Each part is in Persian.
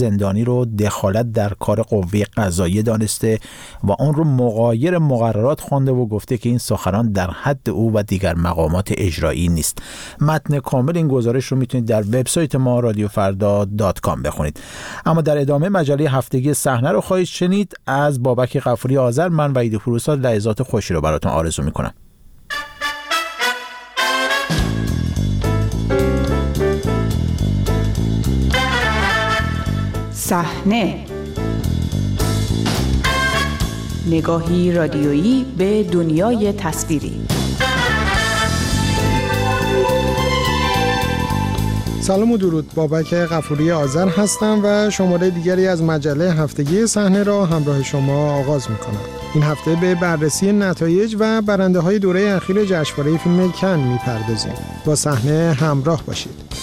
زندانی رو دخالت در کار قوه قضاییه دانسته و اون رو مغایر مقررات خوانده و گفته که این سخنان در حد او و دیگر مقامات اجرایی نیست. متن کامل این گزارش رو میتونید در وبسایت ما radiofrda.com بخونید. اما در ادامه مجله هفتگی صحنه رو خواهید شنید. از بابک غفوری آذر من وحید پوروسا لحظات خوشی رو براتون آرزو میکنم. صحنه، نگاهی رادیویی به دنیای تصویری. سلام و درود، بابک غفوری آذر هستم و شماره دیگری از مجله هفتگی صحنه را همراه شما آغاز میکنم. این هفته به بررسی نتایج و برنده های دوره اخیر جشنواره فیلم کن میپردازیم. با صحنه همراه باشید.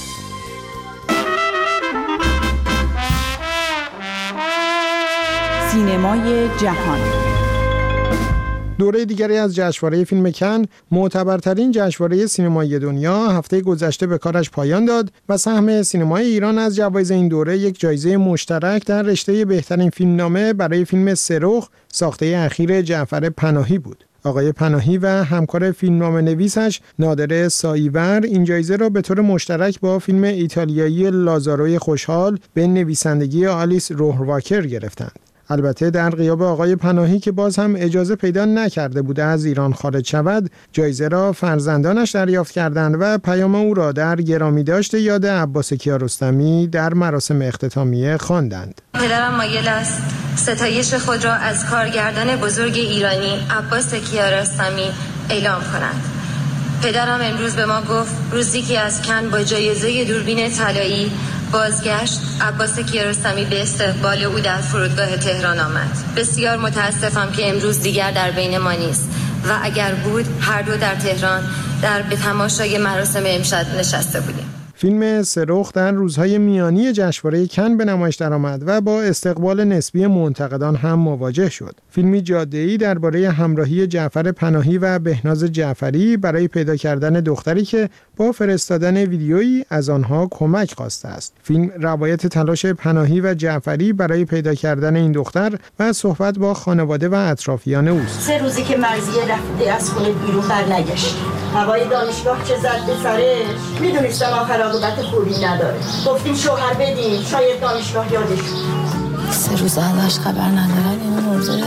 سینمای جهان. دوره دیگری از جشنواره فیلم کن، معتبرترین جشنواره سینمایی دنیا، هفته گذشته به کارش پایان داد و سهم سینمای ایران از جوایز این دوره یک جایزه مشترک در رشته بهترین فیلمنامه برای فیلم سرخ ساخته اخیر جعفر پناهی بود. آقای پناهی و همکار فیلمنامه نویسش نادر ساییور این جایزه را به طور مشترک با فیلم ایتالیایی لازاروی خوشحال به نویسندگی آلیس روهرواکر گرفتند. البته در غیاب آقای پناهی که باز هم اجازه پیدا نکرده بود از ایران خارج شود، جایزه را فرزندانش دریافت کردند و پیام او را در گرامیداشت یاد عباس کیارستمی در مراسم اختتامیه خواندند. پدرم مایل است ستایش خود را از کارگردان بزرگ ایرانی عباس کیارستمی اعلام کند. پدرم امروز به ما گفت روزی که از کن با جایزه دوربین طلایی بازگشت، عباس کیارستمی به استقبال او در فرودگاه تهران آمد. بسیار متاسفم که امروز دیگر در بین ما نیست و اگر بود هر دو در تهران به تماشای مراسم امشب نشسته بودیم. فیلم سرخ در روزهای میانی جشنواره کن به نمایش درآمد و با استقبال نسبی منتقدان هم مواجه شد. فیلمی جاده‌ای درباره همراهی جعفر پناهی و بهناز جعفری برای پیدا کردن دختری که با فرستادن ویدیویی از آنها کمک خواسته است. فیلم روایت تلاش پناهی و جعفری برای پیدا کردن این دختر و صحبت با خانواده و اطرافیان اوست. 3 روزی که مرضیه رفته از خونه بیرون برنگشت. هوای دانشگاه چه زد به سرش، میدونستم آخر عاقبت خوبی نداره. گفتیم شوهر بدیم شاید دانشگاه یادش. 3 روز ازش خبر ندارن اینو مرده.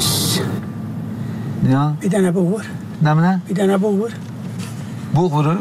نه بدن بور. نه بدن بور. بور.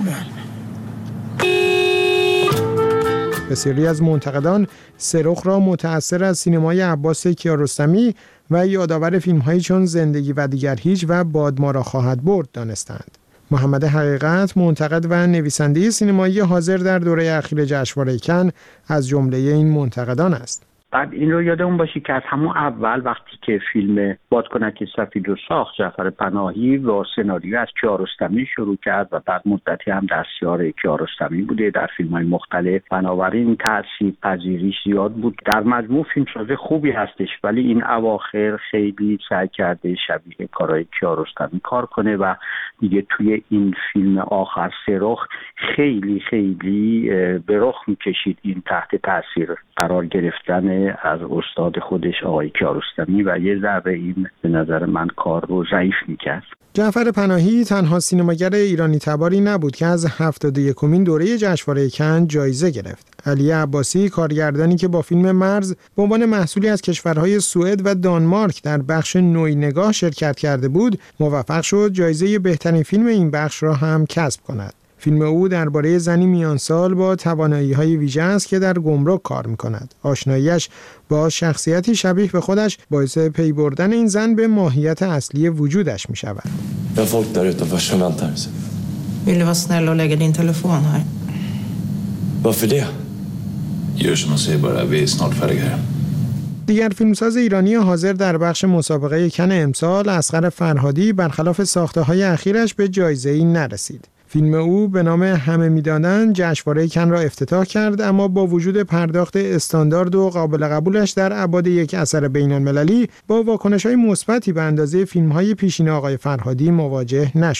بسیاری از منتقدان سرخ را متأثر از سینمای عباس کیارستمی و یادآور فیلم‌هایی چون زندگی و دیگر هیچ و باد ما را خواهد برد دانستند. محمد حقیقت، منتقد و نویسنده سینمایی حاضر در دوره اخیر جشنواره کن، از جمله این منتقدان است. بعد این رو یادمون باشه که از همون اول وقتی که فیلم بادکنک سفید رو ساخت، جعفر پناهی و سناریو از کیارستمی شروع کرد و بعد مدتی هم دستیار کیارستمی بوده در فیلم‌های مختلف. بنابراین تاثیرپذیریش زیاد بود. در مجموع فیلمساز خوبی هستش، ولی این اواخر خیلی سعی کرده شبیه کارهای کیارستمی کار کنه و دیگه توی این فیلم آخر سرخ خیلی به رخ می‌کشید این تحت تاثیر قرار گرفتن از استاد خودش آقای کیارستمی و یه ذره این به نظر من کار رو ضعیف میکرد. جعفر پناهی تنها سینماگر ایرانی تباری نبود که از 71مین دوره جشنواره کن جایزه گرفت. علی عباسی، کارگردانی که با فیلم مرز به عنوان محصولی از کشورهای سوئد و دانمارک در بخش نوعی نگاه شرکت کرده بود، موفق شد جایزه بهترین فیلم این بخش را هم کسب کند. فیلم او درباره زنی میانسال با توانایی‌های ویژه است که در گمرک کار می‌کند. آشناییش با شخصیتی شبیه به خودش باعث پی بردن این زن به ماهیت اصلی وجودش می‌شود. Jag har folk där utanför som väntar. Vill du vara snäll och lägga din telefon här? Varför det? Gör som man säger bara, vi är snart färdiga här. دیگر فیلمساز ایرانی حاضر در بخش مسابقه کن امسال، اصغر فرهادی، برخلاف ساخته‌های اخیرش به جایزه‌ای نرسید. فیلم او به نام همه می‌دانند جشنواره کن را افتتاح کرد، اما با وجود پرداخت استاندارد و قابل قبولش در ابعاد یک اثر بین‌المللی با واکنش‌های مثبتی به اندازه فیلم‌های پیشین آقای فرهادی مواجه نشد.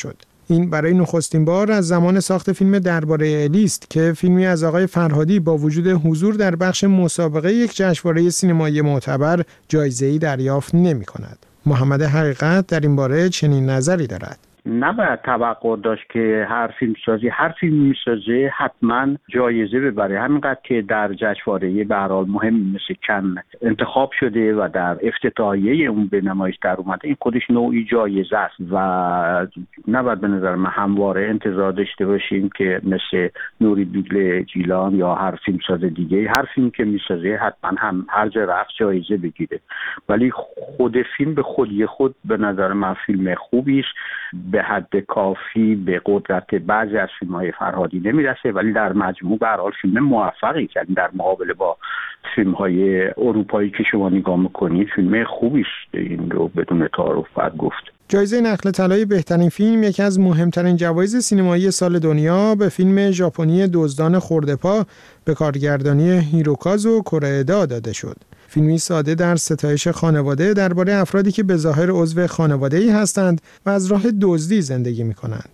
این برای نخستین بار از زمان ساخت فیلم درباره الی است که فیلمی از آقای فرهادی با وجود حضور در بخش مسابقه یک جشنواره سینمایی معتبر جایزه‌ای دریافت نمی‌کند. محمد حقیقت در این باره چنین نظری دارد. نباید توقع داشت که هر فیلم میسازه حتما جایزه ببره. همینقدر که در جشنواره به هر حال مهم مثل کن انتخاب شده و در افتتاحیه اون به نمایش در اومده، این خودش نوعی جایزه است و نباید به نظر من همواره انتظار داشته باشیم که مثل نوری دوگل جیلان یا هر فیلمساز دیگه هر فیلم که میسازه حتما هم هر جا رفت جایزه بگیره. ولی خود فیلم به خودی خود به نظر من فیلم خوبی است، به حد کافی به قدرت بعضی از فیلم‌های فرهادی نمیرسه، ولی در مجموع به هر حال فیلم موفقی که در مقابله با فیلم‌های اروپایی که شما نگاه می‌کنید فیلم خوبی است. این رو بدون تعارف باید گفت. جایزه نخل طلای بهترین فیلم، یکی از مهمترین جوایز سینمایی سال دنیا، به فیلم ژاپنی دزدان خرده‌پا به کارگردانی هیروکازو کوئیدا داده شد. فیلمی ساده در ستایش خانواده درباره افرادی که به ظاهر عضو خانواده‌ای هستند و از راه دزدی زندگی می‌کنند.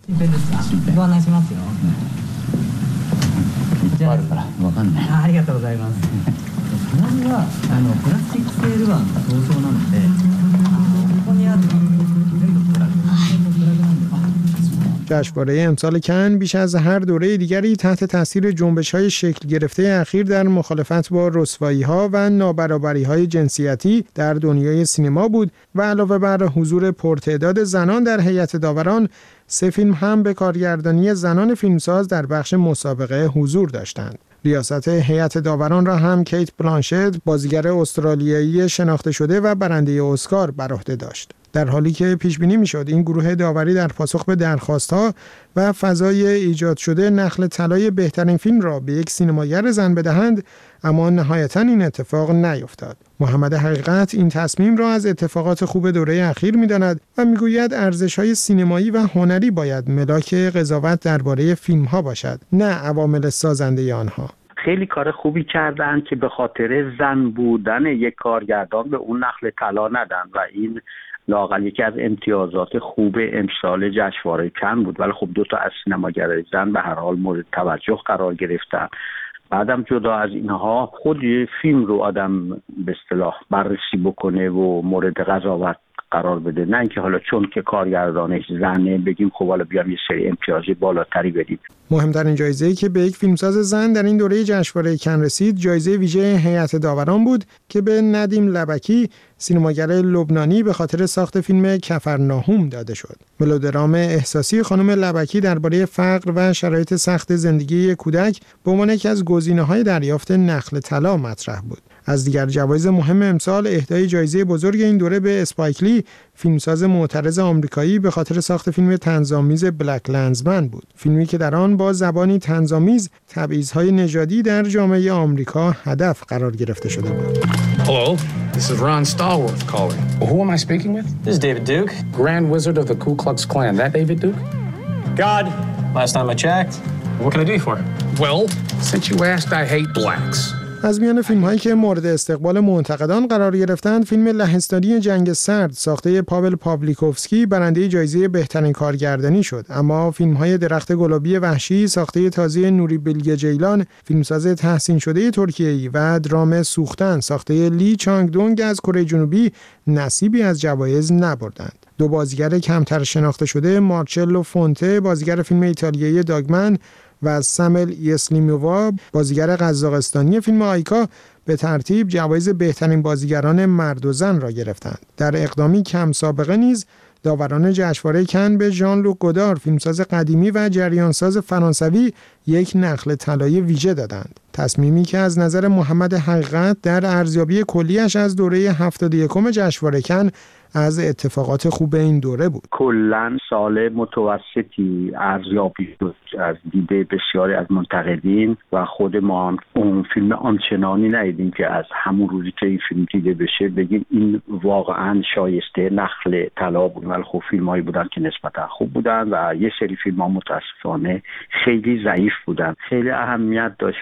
جشنواره امسال کن بیش از هر دوره دیگری تحت تاثیر جنبش‌های شکل گرفته اخیر در مخالفت با رسوایی‌ها و نابرابری‌های جنسیتی در دنیای سینما بود و علاوه بر حضور پرتعداد زنان در هیئت داوران، 3 فیلم هم به کارگردانی زنان فیلمساز در بخش مسابقه حضور داشتند. ریاست هیئت داوران را هم کیت بلانشت، بازیگر استرالیایی شناخته شده و برنده اسکار، بر عهده داشت. در حالی که پیش بینی می‌شد این گروه داوری در پاسخ به درخواست‌ها و فضای ایجاد شده نخل طلای بهترین فیلم را به یک سینماگر زن بدهند، اما نهایتاً این اتفاق نیفتاد. محمد حقیقت این تصمیم را از اتفاقات خوب دوره اخیر می‌داند و می‌گوید ارزش‌های سینمایی و هنری باید ملاک قضاوت درباره فیلم‌ها باشد، نه عوامل سازنده آنها. خیلی کار خوبی کردن که به خاطر زن بودن یک کارگردان به اون نخل طلا ندن و این لااقل یکی از امتیازات خوب امسال جشنواره کن بود. ولی خب 2 تا از سینماگرای زن به هر حال مورد توجه قرار گرفتن. بعدم جدا از اینها خود فیلم رو آدم به اصطلاح بررسی بکنه و مورد قضاوت قرار بده، نه اینکه حالا چون که کارگردانش زنه بگیم خب حالا بیام یه سری امتیاز بالاتری بدیم. مهمترین جایزه‌ای که به یک فیلمساز زن در این دوره جشنواره کن رسید، جایزه ویژه هیئت داوران بود که به ندیم لبکی، سینماگر لبنانی، به خاطر ساخت فیلم کفرناهوم داده شد. ملودرام احساسی خانم لبکی درباره فقر و شرایط سخت زندگی کودک به عنوان یکی از گزینه‌های دریافت نخل طلا مطرح بود. از دیگر جوایز مهم امسال، اهدای جایزه بزرگ این دوره به اسپایک لی، فیلمساز معترض آمریکایی، به خاطر ساخت فیلم طنزآمیز بلک لنزمن بود. فیلمی که در آن با زبانی طنزآمیز تبعیض‌های نژادی در جامعه آمریکا هدف قرار گرفته شده بود. Hello, this is Ron Stallworth calling. Well, who am I speaking with? This is David Duke, Grand Wizard of the Ku Klux Klan. That David Duke? God, last time I checked. What can I do you for? Well, since you asked, I hate blacks. از میان فیلم‌هایی که مورد استقبال منتقدان قرار گرفتند، فیلم لهستانی جنگ سرد ساخته پاول پاولیکوفسکی برنده جایزه بهترین کارگردانی شد، اما فیلم‌های درخت گلابی وحشی ساخته تازه نوری بیلگه جیلان، فیلمساز تحسین شده ترکیه‌ای، و درام سوختن ساخته لی چانگ دونگ از کره جنوبی نصیبی از جوایز نبردند. 2 بازیگر کمتر شناخته شده، مارچلو فونته، بازیگر فیلم ایتالیایی داگمن، و سامل یسلیمووا، بازیگر قزاقستانی فیلم آیکا، به ترتیب جوایز بهترین بازیگران مرد و زن را گرفتند. در اقدامی کم سابقه نیز داوران جشنواره کن به ژان لوک گودار، فیلمساز قدیمی و جریانساز فرانسوی، یک نخل طلای ویژه دادند. تصمیمی که از نظر محمد حقیقت در ارزیابی کلیش از دوره 71 جشنواره کن از اتفاقات خوب این دوره بود. کلاً سال متوسطی ارزیابی شد از دیده بسیاری از منتقدین و خود ما هم اون فیلم آنچنانی ندیدیم که از همون روزی که این فیلم دیده بشه بگیم این واقعاً شایسته نخل طلا بود. ولی خب فیلمایی بودن که نسبتاً خوب بودن و یه سری فیلم‌ها متاسفانه خیلی ضعیف بودن. خیلی اهمیت داشت به هر حال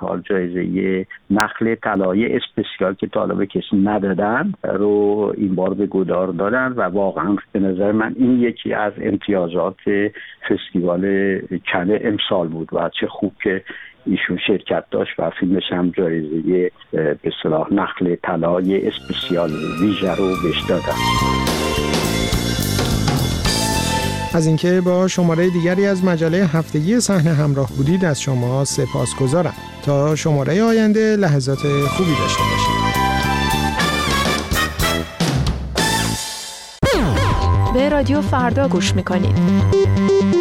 حال جایزه نخل طلایی اسپسیال که تا حالا به کسی ندادن رو این بار به گودار دادن و واقعا به نظر من این یکی از امتیازات فستیوال کن امسال بود و چه خوب که ایشون شرکت داشت و فیلمش هم جایزه به اصطلاح نخل طلای اسپسیال ویژه رو بهش دادن. از اینکه با شماره دیگری از مجله هفتگی صحنه همراه بودید از شما سپاسگزارم. تا شماره آینده لحظات خوبی داشته باشید. به رادیو فردا گوش میکنید.